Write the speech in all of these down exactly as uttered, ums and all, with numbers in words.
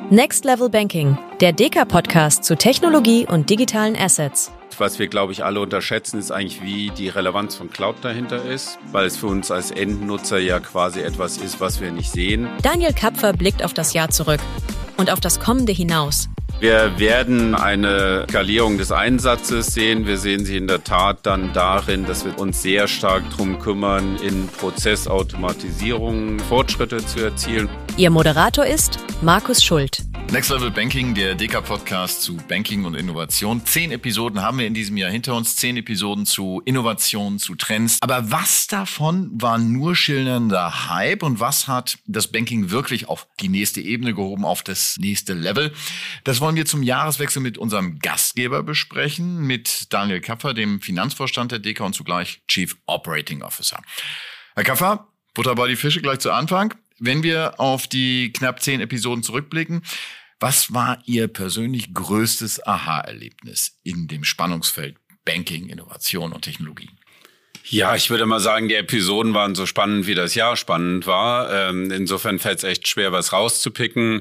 Next Level Banking, der D K Podcast zu Technologie und digitalen Assets. Was wir, glaube ich, alle unterschätzen, ist eigentlich, wie die Relevanz von Cloud dahinter ist, weil es für uns als Endnutzer ja quasi etwas ist, was wir nicht sehen. Daniel Kapfer blickt auf das Jahr zurück und auf das kommende hinaus. Wir werden eine Skalierung des Einsatzes sehen. Wir sehen sie in der Tat dann darin, dass wir uns sehr stark darum kümmern, in Prozessautomatisierung Fortschritte zu erzielen. Ihr Moderator ist Markus Schult. Next Level Banking, der D K-Podcast zu Banking und Innovation. Zehn Episoden haben wir in diesem Jahr hinter uns. Zehn Episoden zu Innovation, zu Trends. Aber was davon war nur schillernder Hype und was hat das Banking wirklich auf die nächste Ebene gehoben, auf das nächste Level? Das wollen wir zum Jahreswechsel mit unserem Gastgeber besprechen, mit Daniel Kapfer, dem Finanzvorstand der D K und zugleich Chief Operating Officer. Herr Kapfer, Butter bei die Fische gleich zu Anfang. Wenn wir auf die knapp zehn Episoden zurückblicken, was war Ihr persönlich größtes Aha-Erlebnis in dem Spannungsfeld Banking, Innovation und Technologie? Ja, ich würde mal sagen, die Episoden waren so spannend, wie das Jahr spannend war. Insofern fällt es echt schwer, was rauszupicken.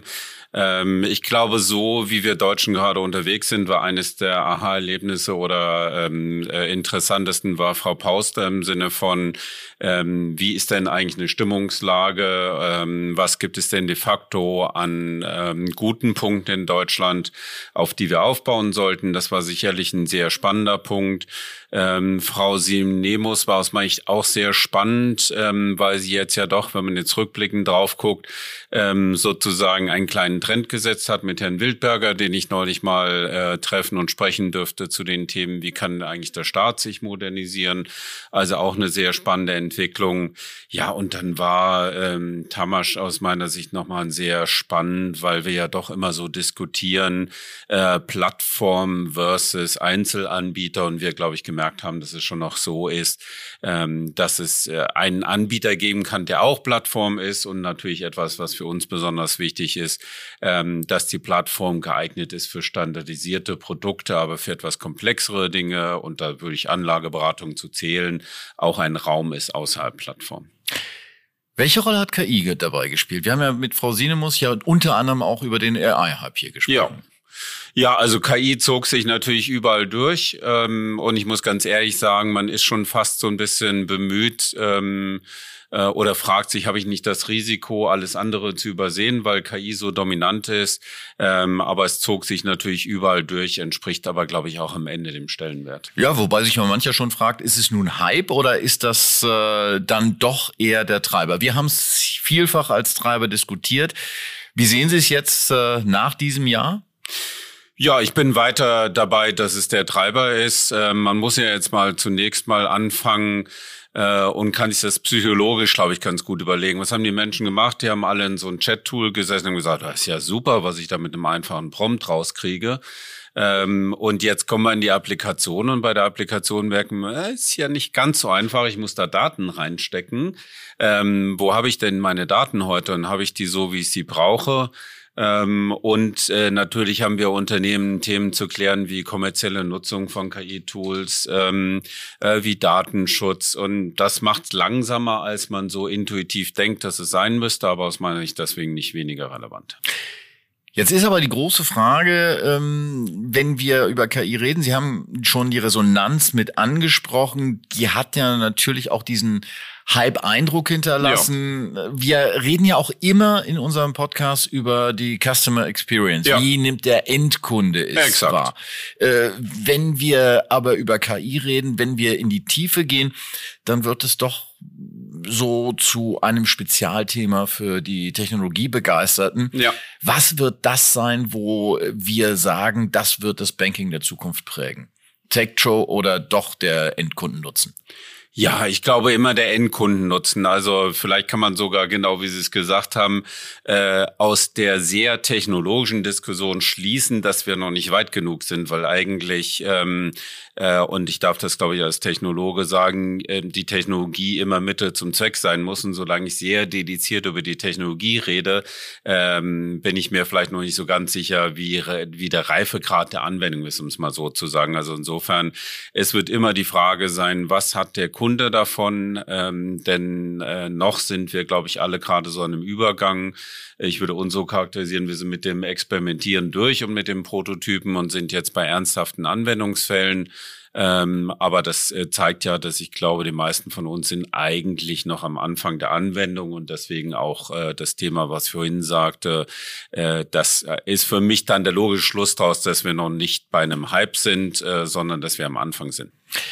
Ich glaube, so wie wir Deutschen gerade unterwegs sind, war eines der Aha-Erlebnisse oder ähm, interessantesten war Frau Pauster im Sinne von, ähm, wie ist denn eigentlich eine Stimmungslage, ähm, was gibt es denn de facto an ähm, guten Punkten in Deutschland, auf die wir aufbauen sollten. Das war sicherlich ein sehr spannender Punkt. Ähm, Frau Sinemus war aus meiner Sicht auch sehr spannend, ähm, weil sie jetzt ja doch, wenn man jetzt rückblickend drauf guckt, ähm, sozusagen einen kleinen Trend gesetzt hat mit Herrn Wildberger, den ich neulich mal äh, treffen und sprechen dürfte zu den Themen, wie kann eigentlich der Staat sich modernisieren. Also auch eine sehr spannende Entwicklung. Ja, und dann war ähm, Tamasch aus meiner Sicht nochmal sehr spannend, weil wir ja doch immer so diskutieren, äh, Plattform versus Einzelanbieter und wir, glaube ich, gemerkt haben, dass es schon noch so ist, ähm, dass es äh, einen Anbieter geben kann, der auch Plattform ist und natürlich etwas, was für uns besonders wichtig ist, ähm, dass die Plattform geeignet ist für standardisierte Produkte, aber für etwas komplexere Dinge und da würde ich Anlageberatung zu zählen, auch ein Raum ist außerhalb Plattform. Welche Rolle hat K I dabei gespielt? Wir haben ja mit Frau Sinemus ja unter anderem auch über den A I-Hype hier gesprochen. Ja. Ja, also K I zog sich natürlich überall durch ähm, und ich muss ganz ehrlich sagen, man ist schon fast so ein bisschen bemüht ähm, äh, oder fragt sich, habe ich nicht das Risiko, alles andere zu übersehen, weil K I so dominant ist, ähm, aber es zog sich natürlich überall durch, entspricht aber, glaube ich, auch am Ende dem Stellenwert. Ja, wobei sich mal mancher schon fragt, ist es nun Hype oder ist das äh, dann doch eher der Treiber? Wir haben es vielfach als Treiber diskutiert. Wie sehen Sie es jetzt äh, nach diesem Jahr? Ja, ich bin weiter dabei, dass es der Treiber ist. Äh, man muss ja jetzt mal zunächst mal anfangen äh, und kann sich das psychologisch, glaube ich, ganz gut überlegen. Was haben die Menschen gemacht? Die haben alle in so ein Chat-Tool gesessen und gesagt, das ist ja super, was ich da mit einem einfachen Prompt rauskriege. Ähm, und jetzt kommen wir in die Applikation und bei der Applikation merken wir, äh, ist ja nicht ganz so einfach, ich muss da Daten reinstecken. Ähm, wo habe ich denn meine Daten heute und habe ich die so, wie ich sie brauche? Ähm, und äh, natürlich haben wir Unternehmen Themen zu klären wie kommerzielle Nutzung von K I-Tools, ähm, äh, wie Datenschutz und das macht es langsamer, als man so intuitiv denkt, dass es sein müsste, aber aus meiner Sicht deswegen nicht weniger relevant. Jetzt ist aber die große Frage, ähm, wenn wir über K I reden, Sie haben schon die Resonanz mit angesprochen, die hat ja natürlich auch diesen Hype-Eindruck hinterlassen. Ja. Wir reden ja auch immer in unserem Podcast über die Customer Experience. Ja. Wie nimmt der Endkunde es Exakt. wahr? Äh, wenn wir aber über K I reden, wenn wir in die Tiefe gehen, dann wird es doch so zu einem Spezialthema für die Technologiebegeisterten. Ja. Was wird das sein, wo wir sagen, das wird das Banking der Zukunft prägen? Tech-Show oder doch der Endkundennutzen? Ja, ich glaube immer der Endkundennutzen. Also vielleicht kann man sogar, genau wie Sie es gesagt haben, äh, aus der sehr technologischen Diskussion schließen, dass wir noch nicht weit genug sind, weil eigentlich, ähm, äh, und ich darf das, glaube ich, als Technologe sagen, äh, die Technologie immer Mittel zum Zweck sein muss. Und solange ich sehr dediziert über die Technologie rede, ähm, bin ich mir vielleicht noch nicht so ganz sicher, wie, wie der Reifegrad der Anwendung ist, um es mal so zu sagen. Also insofern, es wird immer die Frage sein, was hat der Kunde Kunde davon, ähm, denn äh, noch sind wir, glaube ich, alle gerade so an einem Übergang. Ich würde uns so charakterisieren, wir sind mit dem Experimentieren durch und mit dem Prototypen und sind jetzt bei ernsthaften Anwendungsfällen. Ähm, aber das äh, zeigt ja, dass ich glaube, die meisten von uns sind eigentlich noch am Anfang der Anwendung und deswegen auch äh, das Thema, was ich vorhin sagte, äh, das ist für mich dann der logische Schluss daraus, dass wir noch nicht bei einem Hype sind, äh, sondern dass wir am Anfang sind.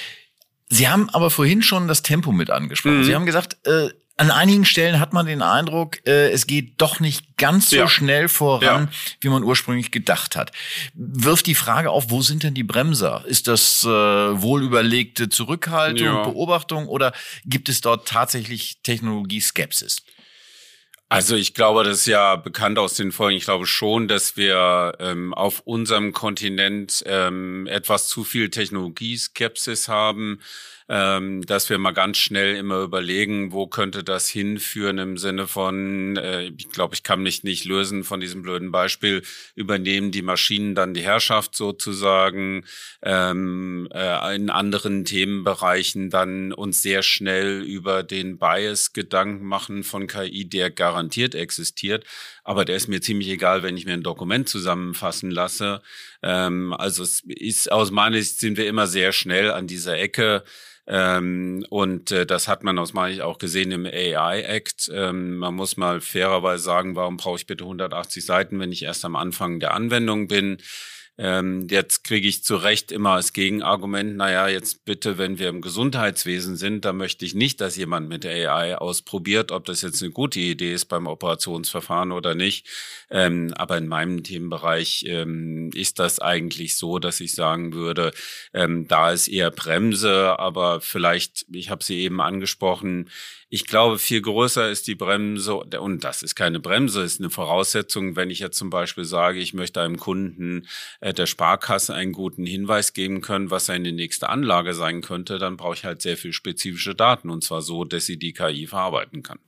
Sie haben aber vorhin schon das Tempo mit angesprochen. Mhm. Sie haben gesagt, äh, an einigen Stellen hat man den Eindruck, äh, es geht doch nicht ganz so ja. schnell voran, ja. wie man ursprünglich gedacht hat. Wirft die Frage auf, wo sind denn die Bremser? Ist das äh, wohlüberlegte Zurückhaltung, ja. Beobachtung oder gibt es dort tatsächlich Technologieskepsis? Also ich glaube, das ist ja bekannt aus den Folgen. Ich glaube schon, dass wir ähm, auf unserem Kontinent ähm, etwas zu viel Technologieskepsis haben, ähm, dass wir mal ganz schnell immer überlegen, wo könnte das hinführen im Sinne von, äh, ich glaube, ich kann mich nicht lösen von diesem blöden Beispiel, übernehmen die Maschinen dann die Herrschaft sozusagen, ähm, äh, in anderen Themenbereichen dann uns sehr schnell über den Bias Gedanken machen von K I, der garantiert existiert, aber der ist mir ziemlich egal, wenn ich mir ein Dokument zusammenfassen lasse. Ähm, also es ist aus meiner Sicht sind wir immer sehr schnell an dieser Ecke. Ähm, und äh, das hat man aus meiner Sicht auch gesehen im A I-Act. Ähm, man muss mal fairerweise sagen, warum brauche ich bitte hundertachtzig Seiten, wenn ich erst am Anfang der Anwendung bin? Ähm, jetzt kriege ich zu Recht immer als Gegenargument, naja, jetzt bitte, wenn wir im Gesundheitswesen sind, da möchte ich nicht, dass jemand mit A I ausprobiert, ob das jetzt eine gute Idee ist beim Operationsverfahren oder nicht. Ähm, aber in meinem Themenbereich ähm, ist das eigentlich so, dass ich sagen würde, ähm, da ist eher Bremse, aber vielleicht, ich habe sie eben angesprochen, ich glaube, viel größer ist die Bremse, und das ist keine Bremse, ist eine Voraussetzung, wenn ich jetzt zum Beispiel sage, ich möchte einem Kunden äh, der Sparkasse einen guten Hinweis geben können, was seine nächste Anlage sein könnte, dann brauche ich halt sehr viel spezifische Daten, und zwar so, dass sie die K I verarbeiten kann.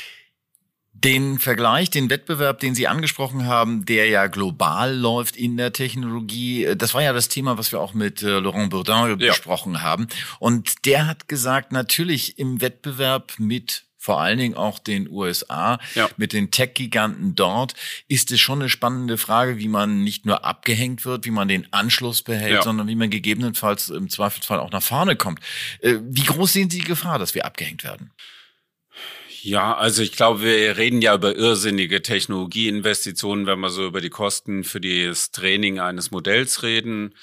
Den Vergleich, den Wettbewerb, den Sie angesprochen haben, der ja global läuft in der Technologie, das war ja das Thema, was wir auch mit äh, Laurent Bourdin ja. besprochen haben. Und der hat gesagt, natürlich im Wettbewerb mit vor allen Dingen auch den U S A, ja. mit den Tech-Giganten dort, ist es schon eine spannende Frage, wie man nicht nur abgehängt wird, wie man den Anschluss behält, ja. sondern wie man gegebenenfalls im Zweifelsfall auch nach vorne kommt. Äh, wie groß sehen Sie die Gefahr, dass wir abgehängt werden? Ja, also ich glaube, wir reden ja über irrsinnige Technologieinvestitionen, wenn wir so über die Kosten für das Training eines Modells reden.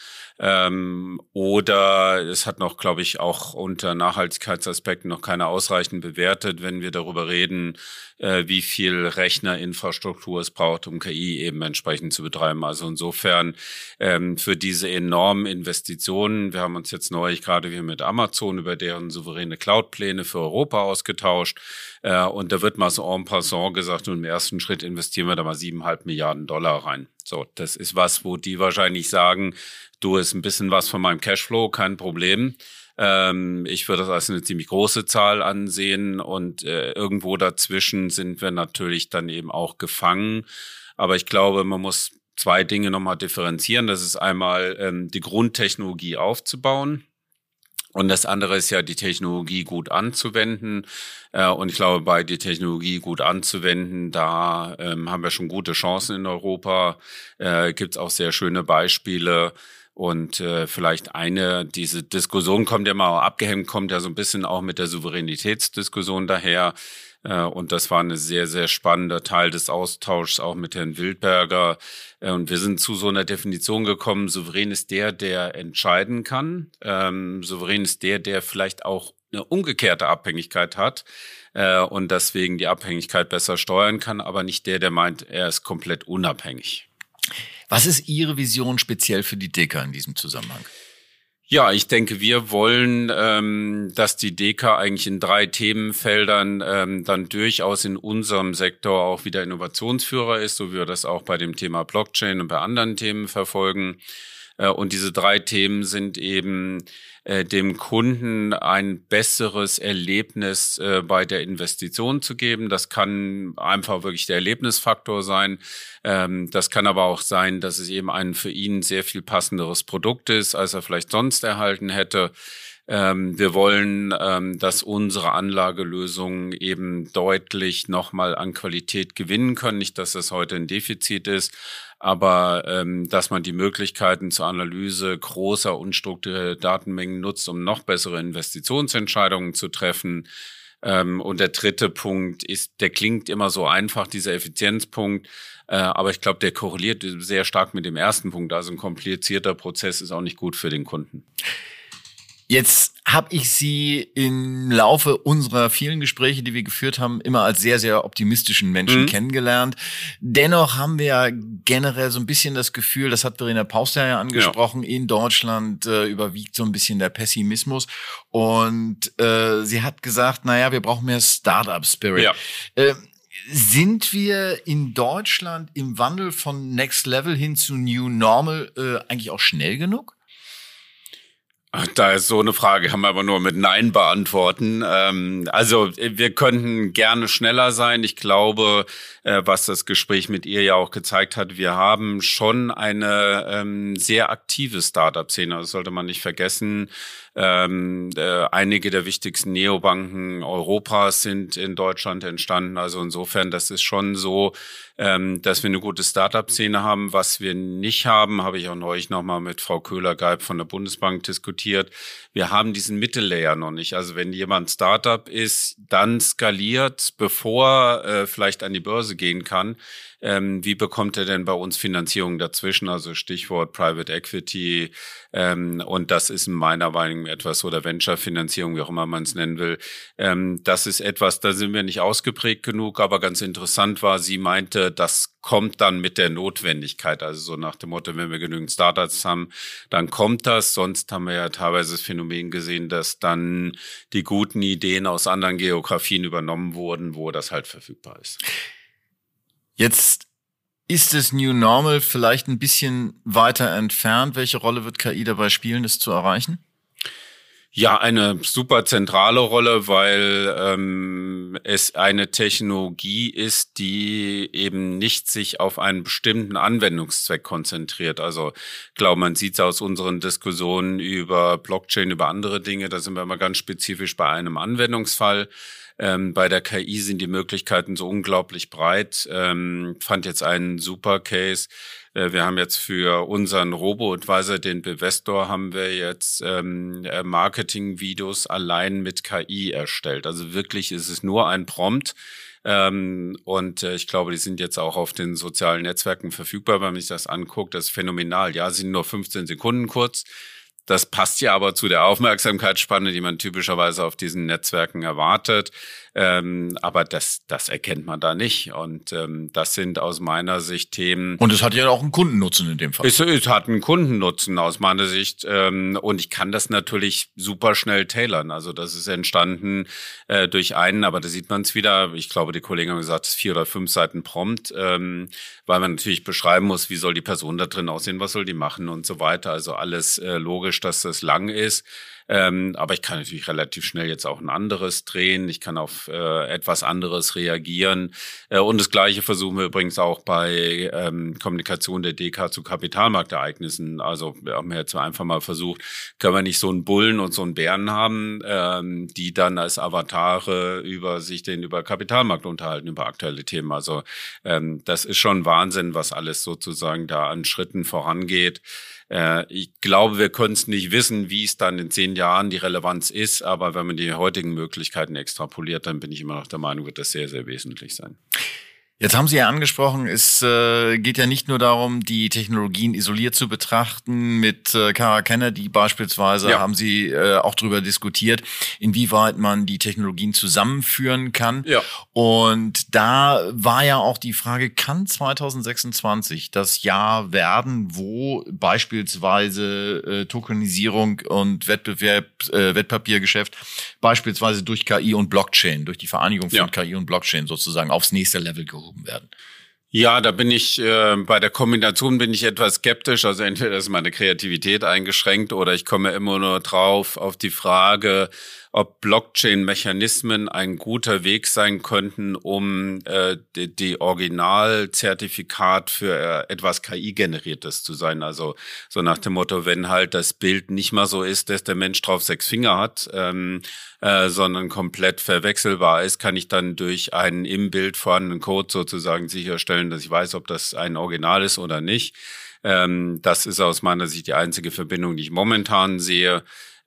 Ähm, oder es hat noch, glaube ich, auch unter Nachhaltigkeitsaspekten noch keiner ausreichend bewertet, wenn wir darüber reden, äh, wie viel Rechnerinfrastruktur es braucht, um K I eben entsprechend zu betreiben. Also insofern ähm, für diese enormen Investitionen, wir haben uns jetzt neulich gerade wieder mit Amazon über deren souveräne Cloud-Pläne für Europa ausgetauscht, äh, und da wird mal so en passant gesagt, und im ersten Schritt investieren wir da mal siebeneinhalb Milliarden Dollar rein. So, das ist was, wo die wahrscheinlich sagen, du, ist ein bisschen was von meinem Cashflow, kein Problem. Ähm, ich würde das als eine ziemlich große Zahl ansehen und äh, irgendwo dazwischen sind wir natürlich dann eben auch gefangen. Aber ich glaube, man muss zwei Dinge nochmal differenzieren. Das ist einmal ähm, die Grundtechnologie aufzubauen. Und das andere ist ja, die Technologie gut anzuwenden. Äh, und ich glaube, bei die Technologie gut anzuwenden, da ähm, haben wir schon gute Chancen in Europa. Äh, gibt's auch sehr schöne Beispiele. Und äh, vielleicht eine, diese Diskussion kommt ja mal abgehängt, kommt ja so ein bisschen auch mit der Souveränitätsdiskussion daher. Äh, und das war ein sehr, sehr spannender Teil des Austauschs auch mit Herrn Wildberger. Äh, und wir sind zu so einer Definition gekommen, souverän ist der, der entscheiden kann. Ähm, souverän ist der, der vielleicht auch eine umgekehrte Abhängigkeit hat äh, und deswegen die Abhängigkeit besser steuern kann, aber nicht der, der meint, er ist komplett unabhängig. Was ist Ihre Vision speziell für die D E K A in diesem Zusammenhang? Ja, ich denke, wir wollen, ähm, dass die D E K A eigentlich in drei Themenfeldern ähm, dann durchaus in unserem Sektor auch wieder Innovationsführer ist, so wie wir das auch bei dem Thema Blockchain und bei anderen Themen verfolgen. Äh, und diese drei Themen sind eben äh, dem Kunden ein besseres Erlebnis äh, bei der Investition zu geben. Das kann einfach wirklich der Erlebnisfaktor sein. Ähm, das kann aber auch sein, dass es eben ein für ihn sehr viel passenderes Produkt ist, als er vielleicht sonst erhalten hätte. Ähm, wir wollen, ähm, dass unsere Anlagelösungen eben deutlich nochmal an Qualität gewinnen können. Nicht, dass das heute ein Defizit ist, aber ähm, dass man die Möglichkeiten zur Analyse großer, unstrukturierter Datenmengen nutzt, um noch bessere Investitionsentscheidungen zu treffen. Ähm, und der dritte Punkt ist, der klingt immer so einfach, dieser Effizienzpunkt, äh, aber ich glaube, der korreliert sehr stark mit dem ersten Punkt. Also ein komplizierter Prozess ist auch nicht gut für den Kunden. Jetzt habe ich Sie im Laufe unserer vielen Gespräche, die wir geführt haben, immer als sehr, sehr optimistischen Menschen mhm. kennengelernt. Dennoch haben wir ja generell so ein bisschen das Gefühl, das hat Verena Pauster ja angesprochen, ja. in Deutschland äh, überwiegt so ein bisschen der Pessimismus. Und äh, sie hat gesagt, naja, wir brauchen mehr Startup-Spirit. Ja. Äh, Sind wir in Deutschland im Wandel von Next Level hin zu New Normal äh, eigentlich auch schnell genug? Da ist so eine Frage, kann man aber nur mit Nein beantworten. Ähm, also wir könnten gerne schneller sein. Ich glaube, äh, was das Gespräch mit ihr ja auch gezeigt hat, wir haben schon eine ähm, sehr aktive Startup-Szene. Das sollte man nicht vergessen. Ähm, äh, einige der wichtigsten Neobanken Europas sind in Deutschland entstanden. Also insofern, das ist schon so, ähm, dass wir eine gute Startup-Szene haben. Was wir nicht haben, habe ich auch neulich nochmal mit Frau Köhler-Geib von der Bundesbank diskutiert. Wir haben diesen Mittellayer noch nicht. Also wenn jemand Startup ist, dann skaliert, bevor äh, vielleicht an die Börse gehen kann. Ähm, wie bekommt er denn bei uns Finanzierung dazwischen? Also Stichwort Private Equity. Ähm, und das ist in meiner Meinung etwas, oder Venture-Finanzierung, wie auch immer man es nennen will. Ähm, das ist etwas, da sind wir nicht ausgeprägt genug. Aber ganz interessant war, sie meinte, das kommt dann mit der Notwendigkeit. Also so nach dem Motto, wenn wir genügend Startups haben, dann kommt das. Sonst haben wir ja teilweise das Phänomen gesehen, dass dann die guten Ideen aus anderen Geografien übernommen wurden, wo das halt verfügbar ist. Jetzt ist das New Normal vielleicht ein bisschen weiter entfernt. Welche Rolle wird K I dabei spielen, das zu erreichen? Ja, eine super zentrale Rolle, weil ähm, es eine Technologie ist, die eben nicht sich auf einen bestimmten Anwendungszweck konzentriert. Also ich glaube, man sieht es aus unseren Diskussionen über Blockchain, über andere Dinge, da sind wir immer ganz spezifisch bei einem Anwendungsfall. Ähm, bei der K I sind die Möglichkeiten so unglaublich breit. Ähm, fand jetzt einen super Case. Äh, wir haben jetzt für unseren Robo-Advisor, den Bevestor, haben wir jetzt ähm, Marketing-Videos allein mit K I erstellt. Also wirklich ist es nur ein Prompt. Ähm, und äh, ich glaube, die sind jetzt auch auf den sozialen Netzwerken verfügbar, wenn man sich das anguckt. Das ist phänomenal. Ja, sind nur fünfzehn Sekunden kurz. Das passt ja aber zu der Aufmerksamkeitsspanne, die man typischerweise auf diesen Netzwerken erwartet. Ähm, aber das, das erkennt man da nicht. Und ähm, das sind aus meiner Sicht Themen. Und es hat ja auch einen Kundennutzen in dem Fall. Es, es hat einen Kundennutzen aus meiner Sicht. Ähm, und ich kann das natürlich super schnell tailern. Also das ist entstanden äh, durch einen, aber da sieht man es wieder. Ich glaube, die Kollegen haben gesagt, es ist vier oder fünf Seiten Prompt, ähm, weil man natürlich beschreiben muss, wie soll die Person da drin aussehen, was soll die machen und so weiter. Also alles äh, logisch, dass das lang ist. Ähm, aber ich kann natürlich relativ schnell jetzt auch ein anderes drehen. Ich kann auf äh, etwas anderes reagieren. Äh, und das Gleiche versuchen wir übrigens auch bei ähm, Kommunikation der D K zu Kapitalmarktereignissen. Also wir haben jetzt einfach mal versucht, können wir nicht so einen Bullen und so einen Bären haben, ähm, die dann als Avatare über sich den über Kapitalmarkt unterhalten, über aktuelle Themen. Also ähm, das ist schon Wahnsinn, was alles sozusagen da an Schritten vorangeht. Ich glaube, wir können es nicht wissen, wie es dann in zehn Jahren die Relevanz ist. Aber wenn man die heutigen Möglichkeiten extrapoliert, dann bin ich immer noch der Meinung, wird das sehr, sehr wesentlich sein. Jetzt haben Sie ja angesprochen, es äh, geht ja nicht nur darum, die Technologien isoliert zu betrachten. Mit äh, Kara Kennedy beispielsweise ja. haben Sie äh, auch darüber diskutiert, inwieweit man die Technologien zusammenführen kann. Ja. Und da war ja auch die Frage, kann zwanzig sechsundzwanzig das Jahr werden, wo beispielsweise äh, Tokenisierung und Wettbewerb, äh, Wertpapiergeschäft beispielsweise durch K I und Blockchain, durch die Vereinigung von ja. K I und Blockchain sozusagen aufs nächste Level gehoben werden? Ja, da bin ich, äh, bei der Kombination bin ich etwas skeptisch. Also entweder ist meine Kreativität eingeschränkt oder ich komme immer nur drauf auf die Frage, ob Blockchain-Mechanismen ein guter Weg sein könnten, um äh, die, die Originalzertifikat für äh, etwas K I-generiertes zu sein. Also so nach dem Motto, wenn halt das Bild nicht mal so ist, dass der Mensch drauf sechs Finger hat, ähm, äh, sondern komplett verwechselbar ist, kann ich dann durch einen im Bild vorhandenen Code sozusagen sicherstellen, dass ich weiß, ob das ein Original ist oder nicht. Ähm, das ist aus meiner Sicht die einzige Verbindung, die ich momentan sehe.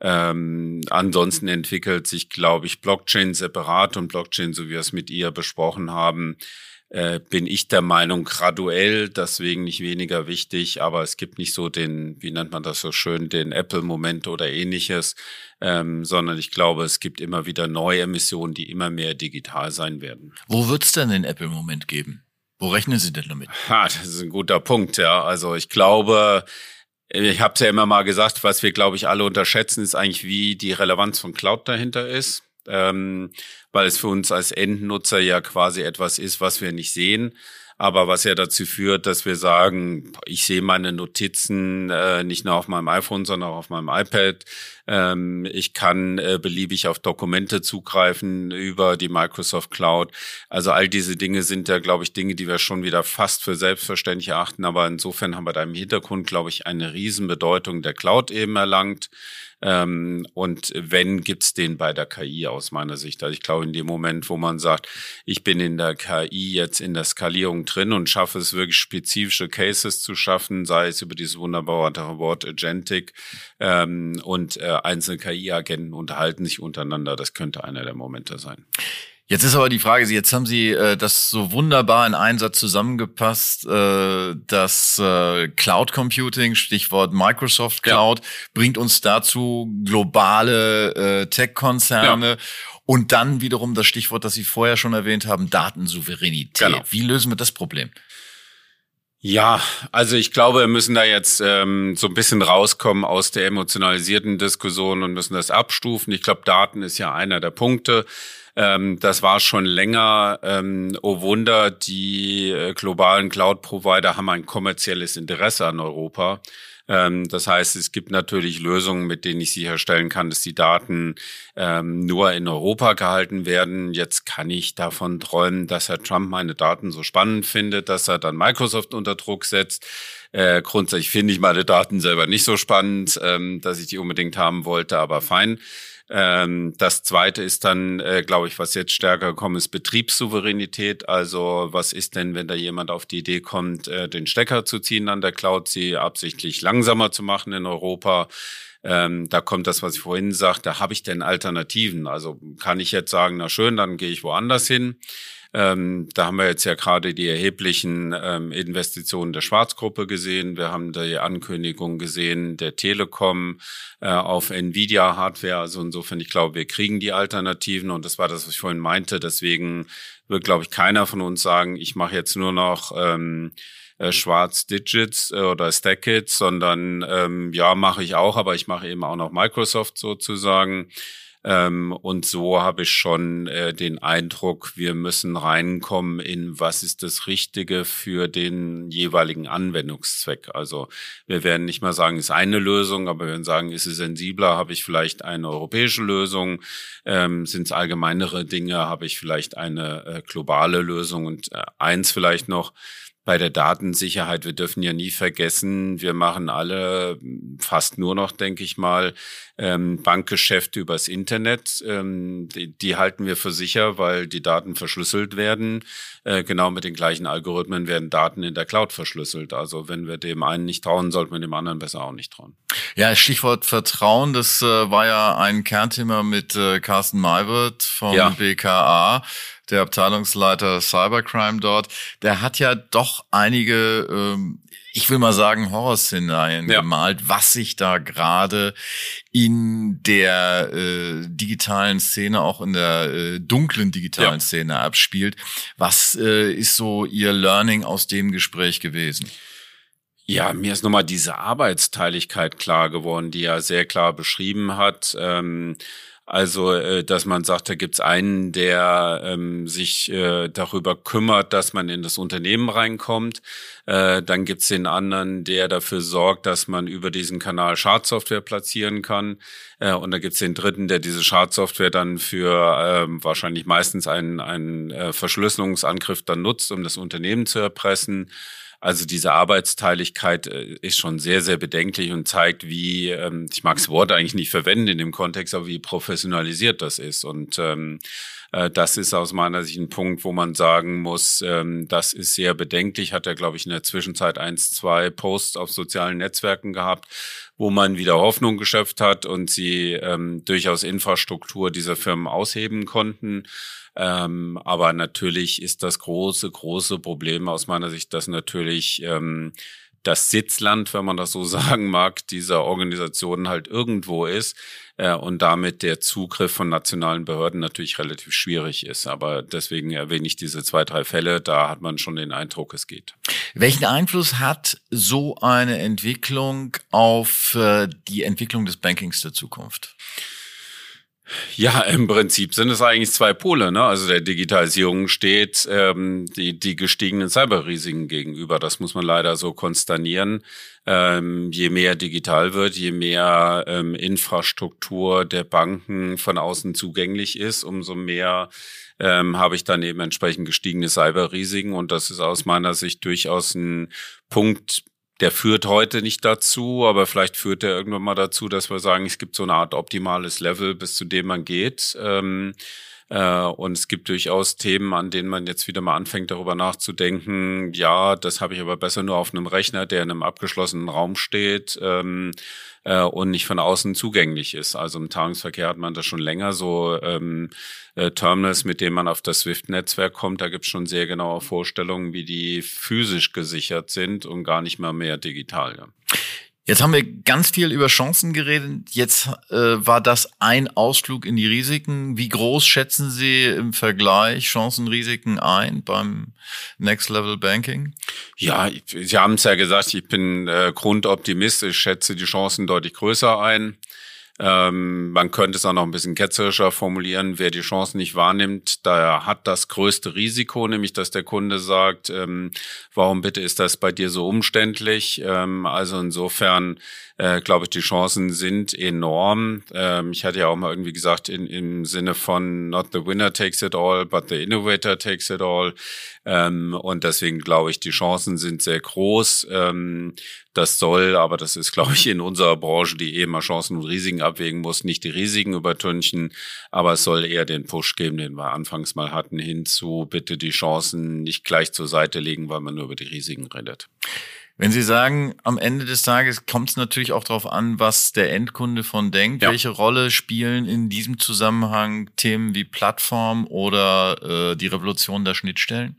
Ähm, ansonsten entwickelt sich, glaube ich, Blockchain separat und Blockchain, so wie wir es mit ihr besprochen haben, äh, bin ich der Meinung, graduell, deswegen nicht weniger wichtig, aber es gibt nicht so den, wie nennt man das so schön, den Apple-Moment oder ähnliches, ähm, sondern ich glaube, es gibt immer wieder neue Emissionen, die immer mehr digital sein werden. Wo wird es denn den Apple-Moment geben? Wo rechnen Sie denn damit? Ha, das ist ein guter Punkt, ja. Also ich glaube, ich habe es ja immer mal gesagt, was wir, glaube ich, alle unterschätzen, ist eigentlich, wie die Relevanz von Cloud dahinter ist, ähm, weil es für uns als Endnutzer ja quasi etwas ist, was wir nicht sehen, aber was ja dazu führt, dass wir sagen, ich sehe meine Notizen äh, nicht nur auf meinem iPhone, sondern auch auf meinem iPad. Ähm, ich kann äh, beliebig auf Dokumente zugreifen über die Microsoft Cloud. Also all diese Dinge sind ja, glaube ich, Dinge, die wir schon wieder fast für selbstverständlich erachten. Aber insofern haben wir da im Hintergrund, glaube ich, eine Riesenbedeutung der Cloud eben erlangt. Ähm, und wenn, gibt's den bei der K I aus meiner Sicht. Also ich glaube, in dem Moment, wo man sagt, ich bin in der K I jetzt in der Skalierung drin und schaffe es wirklich spezifische Cases zu schaffen, sei es über dieses wunderbare Wort Agentic ähm, und äh, einzelne K I-Agenten unterhalten sich untereinander. Das könnte einer der Momente sein. Jetzt ist aber die Frage, jetzt haben Sie äh, das so wunderbar in einen Satz zusammengepasst, äh, dass äh, Cloud Computing, Stichwort Microsoft Cloud, ja, bringt uns dazu globale äh, Tech-Konzerne, ja, und dann wiederum das Stichwort, das Sie vorher schon erwähnt haben, Datensouveränität. Genau. Wie lösen wir das Problem? Ja, also ich glaube, wir müssen da jetzt ähm, so ein bisschen rauskommen aus der emotionalisierten Diskussion und müssen das abstufen. Ich glaube, Daten ist ja einer der Punkte. Ähm, das war schon länger. Ähm, oh Wunder, die äh, globalen Cloud-Provider haben ein kommerzielles Interesse an Europa. Ähm, das heißt, es gibt natürlich Lösungen, mit denen ich sicherstellen kann, dass die Daten ähm, nur in Europa gehalten werden. Jetzt kann ich davon träumen, dass Herr Trump meine Daten so spannend findet, dass er dann Microsoft unter Druck setzt. Äh, grundsätzlich finde ich meine Daten selber nicht so spannend, ähm, dass ich die unbedingt haben wollte, aber fein. Ähm, das Zweite ist dann, äh, glaube ich, was jetzt stärker gekommen ist, Betriebssouveränität. Also was ist denn, wenn da jemand auf die Idee kommt, äh, den Stecker zu ziehen an der Cloud, sie absichtlich langsamer zu machen in Europa? Ähm, da kommt das, was ich vorhin sagte, habe ich denn Alternativen? Also kann ich jetzt sagen, na schön, dann gehe ich woanders hin. Ähm, da haben wir jetzt ja gerade die erheblichen ähm, Investitionen der Schwarzgruppe gesehen. Wir haben die Ankündigung gesehen der Telekom äh, auf Nvidia-Hardware. Also insofern, ich glaube, wir kriegen die Alternativen. Und das war das, was ich vorhin meinte. Deswegen wird, glaube ich, keiner von uns sagen, ich mache jetzt nur noch ähm, äh, Schwarz-Digits äh, oder Stackits, sondern ähm, ja, mache ich auch, aber ich mache eben auch noch Microsoft sozusagen. Ähm, und so habe ich schon äh, den Eindruck, wir müssen reinkommen in, was ist das Richtige für den jeweiligen Anwendungszweck. Also wir werden nicht mal sagen, es ist eine Lösung, aber wir werden sagen, ist es sensibler, habe ich vielleicht eine europäische Lösung, ähm, sind es allgemeinere Dinge, habe ich vielleicht eine äh, globale Lösung. Und äh, eins vielleicht noch, bei der Datensicherheit, wir dürfen ja nie vergessen, wir machen alle fast nur noch, denke ich mal, ähm, Bankgeschäfte übers Internet. Ähm, die, die halten wir für sicher, weil die Daten verschlüsselt werden. Äh, genau mit den gleichen Algorithmen werden Daten in der Cloud verschlüsselt. Also wenn wir dem einen nicht trauen, sollten wir dem anderen besser auch nicht trauen. Ja, Stichwort Vertrauen, das äh, war ja ein Kernthema mit äh, Carsten Maywirth vom ja. B K A. Der Abteilungsleiter Cybercrime dort, der hat ja doch einige, ähm, ich will mal sagen, Horrorszenarien ja. gemalt, was sich da gerade in der äh, digitalen Szene, auch in der äh, dunklen digitalen ja. Szene abspielt. Was äh, ist so Ihr Learning aus dem Gespräch gewesen? Ja, mir ist nochmal diese Arbeitsteiligkeit klar geworden, die er sehr klar beschrieben hat. Ähm, Also, äh, dass man sagt, da gibt's einen, der ähm, sich äh, darüber kümmert, dass man in das Unternehmen reinkommt. Äh, dann gibt's den anderen, der dafür sorgt, dass man über diesen Kanal Schadsoftware platzieren kann. Äh, und da gibt's den dritten, der diese Schadsoftware dann für äh, wahrscheinlich meistens einen, einen äh, Verschlüsselungsangriff dann nutzt, um das Unternehmen zu erpressen. Also diese Arbeitsteiligkeit ist schon sehr, sehr bedenklich und zeigt, wie, ähm, ich mag das Wort eigentlich nicht verwenden in dem Kontext, aber wie professionalisiert das ist. Und ähm, äh, das ist aus meiner Sicht ein Punkt, wo man sagen muss, ähm, das ist sehr bedenklich. Hat er, glaube ich, in der Zwischenzeit eins, zwei Posts auf sozialen Netzwerken gehabt, wo man wieder Hoffnung geschöpft hat und sie ähm, durchaus Infrastruktur dieser Firmen ausheben konnten. Ähm, aber natürlich ist das große, große Problem aus meiner Sicht, dass natürlich ähm, das Sitzland, wenn man das so sagen mag, dieser Organisationen halt irgendwo ist äh, und damit der Zugriff von nationalen Behörden natürlich relativ schwierig ist. Aber deswegen erwähne ich diese zwei, drei Fälle, da hat man schon den Eindruck, es geht. Welchen Einfluss hat so eine Entwicklung auf äh, die Entwicklung des Bankings der Zukunft? Ja, im Prinzip sind es eigentlich zwei Pole, ne? Also der Digitalisierung steht ähm, die die gestiegenen Cyberrisiken gegenüber. Das muss man leider so konstatieren. Ähm, je mehr digital wird, je mehr ähm, Infrastruktur der Banken von außen zugänglich ist, umso mehr ähm, habe ich dann eben entsprechend gestiegene Cyberrisiken. Und das ist aus meiner Sicht durchaus ein Punkt. Der führt heute nicht dazu, aber vielleicht führt er irgendwann mal dazu, dass wir sagen, es gibt so eine Art optimales Level, bis zu dem man geht. Ähm, äh, und es gibt durchaus Themen, an denen man jetzt wieder mal anfängt, darüber nachzudenken, ja, das habe ich aber besser nur auf einem Rechner, der in einem abgeschlossenen Raum steht ähm, äh, und nicht von außen zugänglich ist. Also im Zahlungsverkehr hat man das schon länger, so ähm, äh, Terminals, mit denen man auf das SWIFT-Netzwerk kommt. Da gibt es schon sehr genaue Vorstellungen, wie die physisch gesichert sind und gar nicht mal mehr digital. Ja. Jetzt haben wir ganz viel über Chancen geredet. Jetzt äh, war das ein Ausflug in die Risiken. Wie groß schätzen Sie im Vergleich Chancen, Risiken ein beim Next Level Banking? Ja, Sie haben es ja gesagt, ich bin äh, grundoptimistisch, ich schätze die Chancen deutlich größer ein. Ähm, man könnte es auch noch ein bisschen ketzerischer formulieren. Wer die Chancen nicht wahrnimmt, der hat das größte Risiko, nämlich dass der Kunde sagt, ähm, warum bitte ist das bei dir so umständlich? Ähm, also insofern äh, glaube ich, die Chancen sind enorm. Ähm, ich hatte ja auch mal irgendwie gesagt, in, im Sinne von not the winner takes it all, but the innovator takes it all. Ähm, und deswegen glaube ich, die Chancen sind sehr groß. Ähm, das soll, aber das ist, glaube ich, in unserer Branche, die eh immer Chancen und Risiken abwägen muss, nicht die Risiken übertünchen, aber es soll eher den Push geben, den wir anfangs mal hatten, hinzu, bitte die Chancen nicht gleich zur Seite legen, weil man nur über die Risiken redet. Wenn Sie sagen, am Ende des Tages kommt es natürlich auch darauf an, was der Endkunde von denkt. Ja. Welche Rolle spielen in diesem Zusammenhang Themen wie Plattform oder äh, die Revolution der Schnittstellen?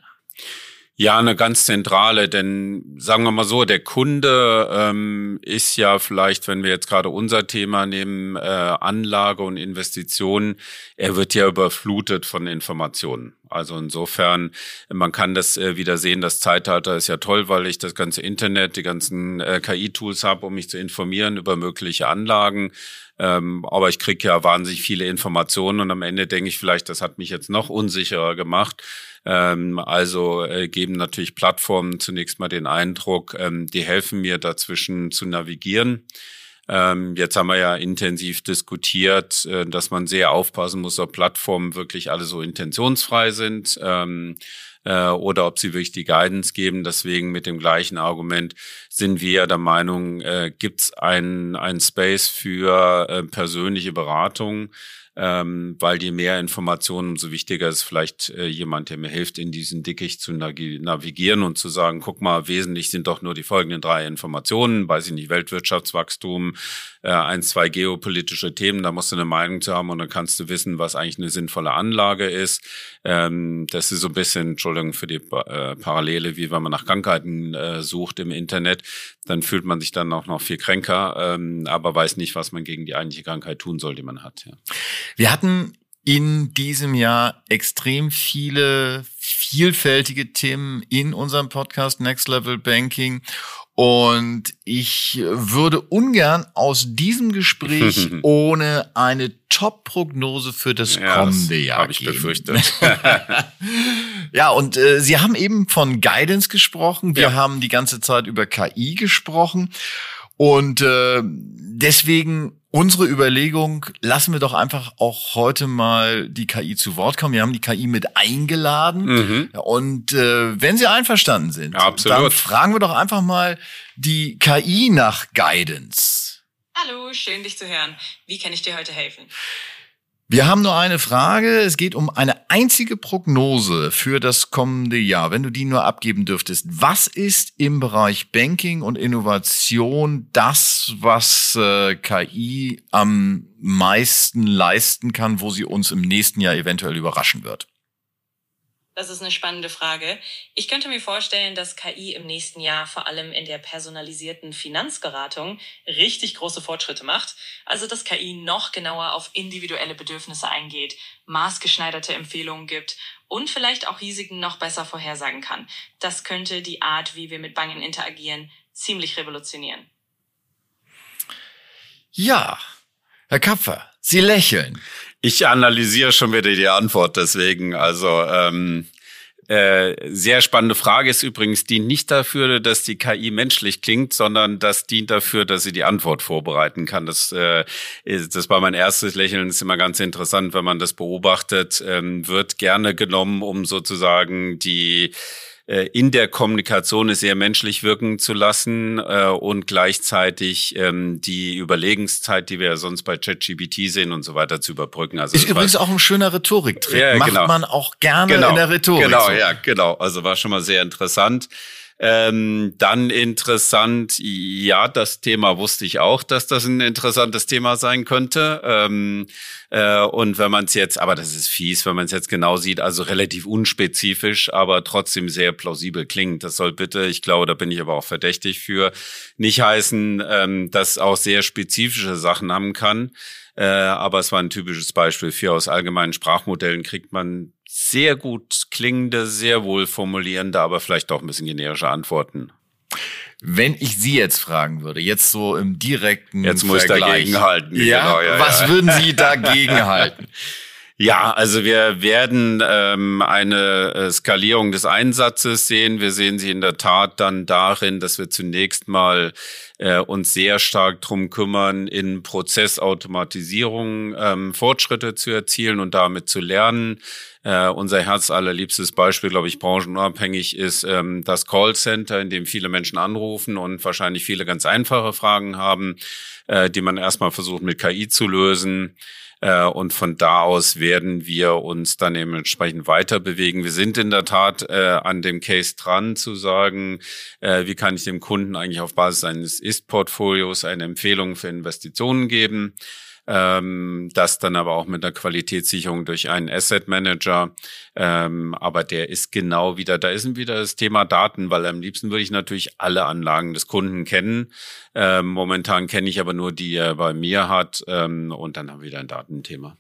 Ja, eine ganz zentrale, denn sagen wir mal so, der Kunde ähm, ist ja vielleicht, wenn wir jetzt gerade unser Thema nehmen, äh, Anlage und Investitionen, er wird ja überflutet von Informationen. Also insofern, man kann das äh, wieder sehen, das Zeitalter ist ja toll, weil ich das ganze Internet, die ganzen äh, K I-Tools habe, um mich zu informieren über mögliche Anlagen. Ähm, aber ich kriege ja wahnsinnig viele Informationen und am Ende denke ich vielleicht, das hat mich jetzt noch unsicherer gemacht. Ähm, also äh, geben natürlich Plattformen zunächst mal den Eindruck, ähm, die helfen mir dazwischen zu navigieren. Ähm, jetzt haben wir ja intensiv diskutiert, äh, dass man sehr aufpassen muss, ob Plattformen wirklich alle so intentionsfrei sind. Ähm, oder ob sie wirklich die Guidance geben. Deswegen mit dem gleichen Argument sind wir der Meinung, äh, gibt es ein, ein Space für äh, persönliche Beratung, ähm, weil je mehr Informationen, umso wichtiger ist vielleicht äh, jemand, der mir hilft, in diesen Dickicht zu navigieren und zu sagen, guck mal, wesentlich sind doch nur die folgenden drei Informationen, weiß ich nicht, Weltwirtschaftswachstum, äh, ein, zwei geopolitische Themen, da musst du eine Meinung zu haben und dann kannst du wissen, was eigentlich eine sinnvolle Anlage ist. Ähm, das ist so ein bisschen, Entschuldigung für die äh, Parallele, wie wenn man nach Krankheiten äh, sucht im Internet, dann fühlt man sich dann auch noch viel kränker, ähm, aber weiß nicht, was man gegen die eigentliche Krankheit tun soll, die man hat. Ja. Wir hatten in diesem Jahr extrem viele vielfältige Themen in unserem Podcast Next Level Banking Und ich würde ungern aus diesem Gespräch ohne eine Top-Prognose für das ja, kommende das Jahr habe ich gehen. befürchtet. Ja, und äh, Sie haben eben von Guidance gesprochen. Wir ja. haben die ganze Zeit über K I gesprochen. Und äh, deswegen unsere Überlegung, lassen wir doch einfach auch heute mal die K I zu Wort kommen. Wir haben die K I mit eingeladen. Mhm. Und äh, wenn Sie einverstanden sind, ja, dann fragen wir doch einfach mal die K I nach Guidance. Hallo, schön dich zu hören. Wie kann ich dir heute helfen? Wir haben nur eine Frage. Es geht um eine einzige Prognose für das kommende Jahr. Wenn du die nur abgeben dürftest, was ist im Bereich Banking und Innovation das, was äh, K I am meisten leisten kann, wo sie uns im nächsten Jahr eventuell überraschen wird? Das ist eine spannende Frage. Ich könnte mir vorstellen, dass K I im nächsten Jahr vor allem in der personalisierten Finanzberatung richtig große Fortschritte macht. Also, dass K I noch genauer auf individuelle Bedürfnisse eingeht, maßgeschneiderte Empfehlungen gibt und vielleicht auch Risiken noch besser vorhersagen kann. Das könnte die Art, wie wir mit Banken interagieren, ziemlich revolutionieren. Ja, Herr Kapfer, Sie lächeln. Ich analysiere schon wieder die Antwort, deswegen, also ähm, äh, sehr spannende Frage ist übrigens, dient nicht dafür, dass die K I menschlich klingt, sondern das dient dafür, dass sie die Antwort vorbereiten kann. Das, äh, ist, das war mein erstes Lächeln, ist immer ganz interessant, wenn man das beobachtet, ähm, wird gerne genommen, um sozusagen die in der Kommunikation es sehr menschlich wirken zu lassen äh, und gleichzeitig ähm, die Überlegenszeit, die wir ja sonst bei ChatGPT sehen und so weiter, zu überbrücken. Also ist übrigens auch ein schöner Rhetoriktrick. Ja, Macht genau. man auch gerne genau, in der Rhetorik. Genau, so. ja, genau. Also war schon mal sehr interessant. Ähm, dann interessant, ja, das Thema wusste ich auch, dass das ein interessantes Thema sein könnte. Ähm, äh, und wenn man es jetzt, aber das ist fies, wenn man es jetzt genau sieht, also relativ unspezifisch, aber trotzdem sehr plausibel klingt. Das soll bitte, ich glaube, da bin ich aber auch verdächtig für, nicht heißen, ähm, dass auch sehr spezifische Sachen haben kann. Äh, aber es war ein typisches Beispiel für aus allgemeinen Sprachmodellen kriegt man sehr gut klingende, sehr wohl formulierende, aber vielleicht doch ein bisschen generische Antworten. Wenn ich Sie jetzt fragen würde, jetzt so im direkten Jetzt muss Vergleich, ich dagegen halten. Ja, genau, ja, was ja. würden Sie dagegen halten? Ja, also wir werden ähm, eine äh, Skalierung des Einsatzes sehen. Wir sehen sie in der Tat dann darin, dass wir zunächst mal äh, uns sehr stark drum kümmern, in Prozessautomatisierung ähm, Fortschritte zu erzielen und damit zu lernen. Äh, unser herzallerliebstes Beispiel, glaube ich, branchenunabhängig ist ähm, das Callcenter, in dem viele Menschen anrufen und wahrscheinlich viele ganz einfache Fragen haben, äh, die man erstmal versucht mit K I zu lösen. Und von da aus werden wir uns dann eben entsprechend weiter bewegen. Wir sind in der Tat äh, an dem Case dran, zu sagen, äh, wie kann ich dem Kunden eigentlich auf Basis eines Ist-Portfolios eine Empfehlung für Investitionen geben. Ähm, das dann aber auch mit einer Qualitätssicherung durch einen Asset Manager. Ähm, aber der ist genau wieder, da ist wieder das Thema Daten, weil am liebsten würde ich natürlich alle Anlagen des Kunden kennen. Ähm, momentan kenne ich aber nur die, die er bei mir hat. Ähm, und dann haben wir wieder ein Datenthema.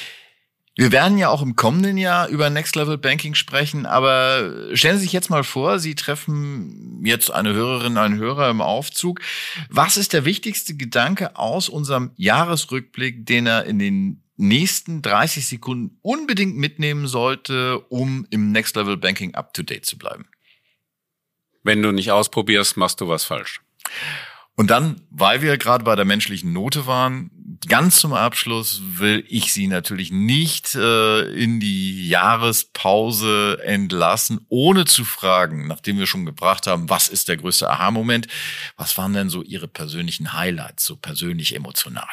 Wir werden ja auch im kommenden Jahr über Next Level Banking sprechen, aber stellen Sie sich jetzt mal vor, Sie treffen jetzt eine Hörerin, einen Hörer im Aufzug. Was ist der wichtigste Gedanke aus unserem Jahresrückblick, den er in den nächsten dreißig Sekunden unbedingt mitnehmen sollte, um im Next Level Banking up to date zu bleiben? Wenn du nicht ausprobierst, machst du was falsch. Und dann, weil wir gerade bei der menschlichen Note waren, ganz zum Abschluss will ich Sie natürlich nicht äh, in die Jahrespause entlassen, ohne zu fragen, nachdem wir schon gebracht haben, was ist der größte Aha-Moment, was waren denn so Ihre persönlichen Highlights, so persönlich emotional?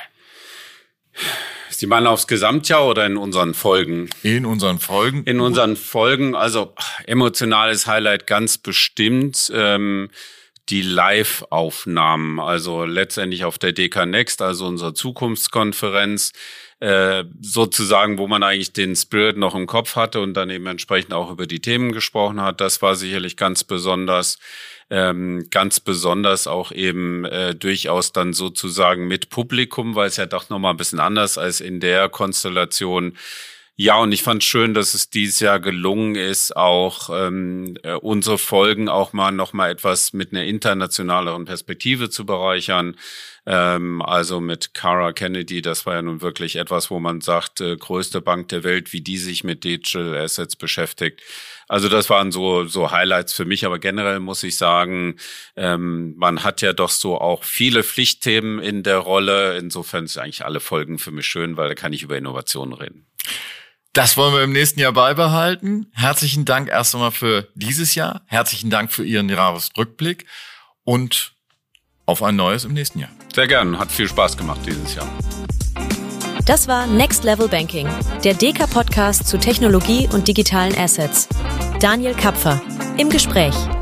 Sie meinen aufs Gesamtjahr oder in unseren Folgen? In unseren Folgen. In unseren Folgen, also emotionales Highlight ganz bestimmt. Ähm, Die Live-Aufnahmen, also letztendlich auf der D K Next, also unserer Zukunftskonferenz, äh, sozusagen, wo man eigentlich den Spirit noch im Kopf hatte und dann eben entsprechend auch über die Themen gesprochen hat. Das war sicherlich ganz besonders, ähm, ganz besonders auch eben äh, durchaus dann sozusagen mit Publikum, weil es ja doch nochmal ein bisschen anders als in der Konstellation Ja, und ich fand schön, dass es dieses Jahr gelungen ist, auch ähm, unsere Folgen auch mal noch mal etwas mit einer internationaleren Perspektive zu bereichern. Ähm, also mit Cara Kennedy, das war ja nun wirklich etwas, wo man sagt, äh, größte Bank der Welt, wie die sich mit Digital Assets beschäftigt. Also das waren so so Highlights für mich, aber generell muss ich sagen, ähm, man hat ja doch so auch viele Pflichtthemen in der Rolle. Insofern sind eigentlich alle Folgen für mich schön, weil da kann ich über Innovationen reden. Das wollen wir im nächsten Jahr beibehalten. Herzlichen Dank erst einmal für dieses Jahr. Herzlichen Dank für Ihren Jahresrückblick und auf ein neues im nächsten Jahr. Sehr gern, hat viel Spaß gemacht dieses Jahr. Das war Next Level Banking, der Deka-Podcast zu Technologie und digitalen Assets. Daniel Kapfer im Gespräch.